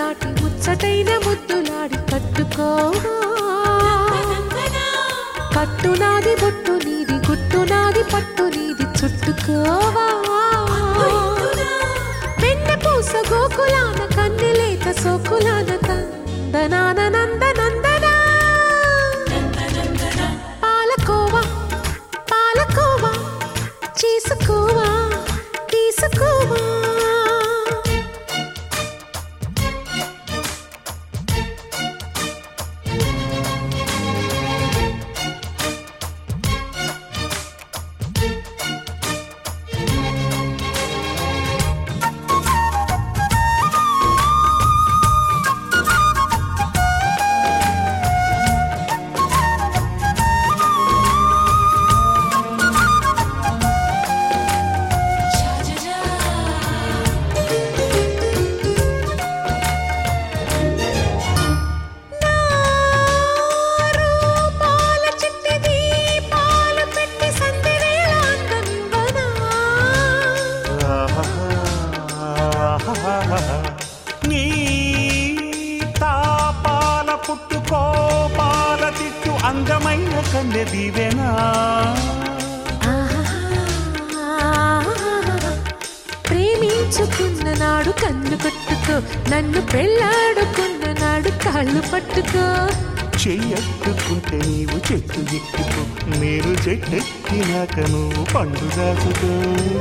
దాటి ముచ్చటైన ముద్దులాడి కట్టుకోవా కట్టు నాది బొట్టు నీది గుట్టు నాది పట్టు నీది చుట్టుకోవా వెన్న పూస గోకులాన కన్నెలేత సోకులాన తందనాన నందనందనా పాలకోవా పాలకోవా చేసుకోవా తీసుకోవా నీ తాపాల పుట్టుకో పాల తిట్టు అందమైన కన్నె దీవెనా ప్రేమించుకున్న నాడు కన్ను కట్టుకో నన్ను పెళ్ళాడుకున్న నాడు కాళ్ళు పట్టుకో చెయ్యట్టుకుంటే నీవు చెట్టు ఎక్కుకో నేను చెట్టెక్కినాక నువ్వు పండు దాచుకో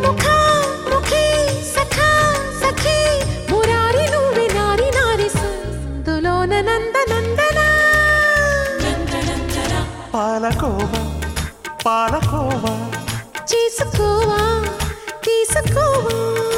పాలకోవా పాలకోవా చేసుకోవా తీసుకోవా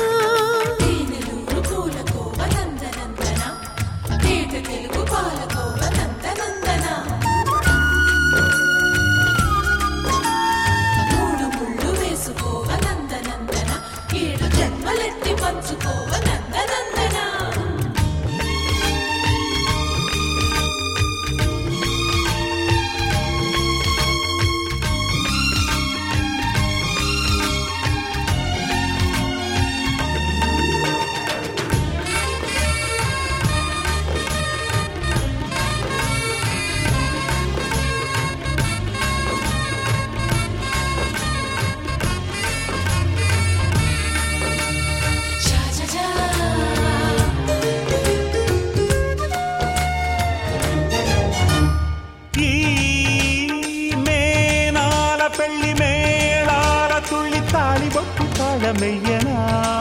పెళ్లి మేళాల తుళ్ళి తాళి బొట్టు తాళమెయ్యనా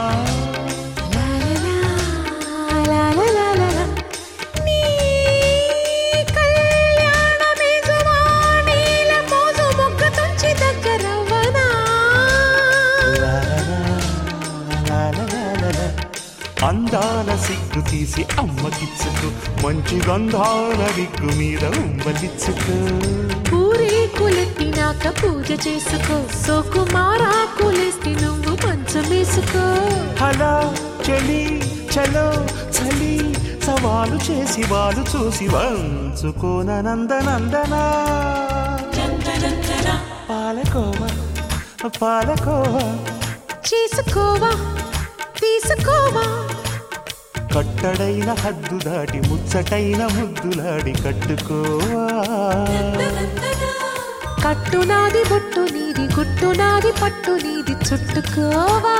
నీ కళ్యాణ మేజువాణీల మోజు మొగ్గ తుంచి దగ్గరవ్వనా అందాల సిగ్గు తీసి అమ్మకిచ్చుకో మంచి గంధాల విగ్గు మీద ఉమ్మలిచ్చుకో పూరేకులెత్తినాక పూజ చేసుకో సోకుమారాకులేస్తే నువ్వు పంచమేసుకో హలో చలి చలో చలి సవాలు చేసి వాళ్ళు చూసి వంచుకోన నందనందనా పాలకోవా పాలకోవా చేసుకోవా తీసుకోవా కట్టడైన హద్దు దాటి ముచ్చటైన ముద్దులాడి కట్టుకోవా కట్టు నాది బొట్టు నీది గుట్టు నాది పట్టు నీది చుట్టుకోవా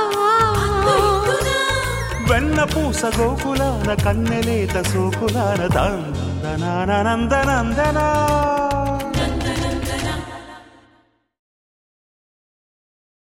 వెన్న పూస గోకులాన కన్నెలేత సోకులాన దందనానందనందనా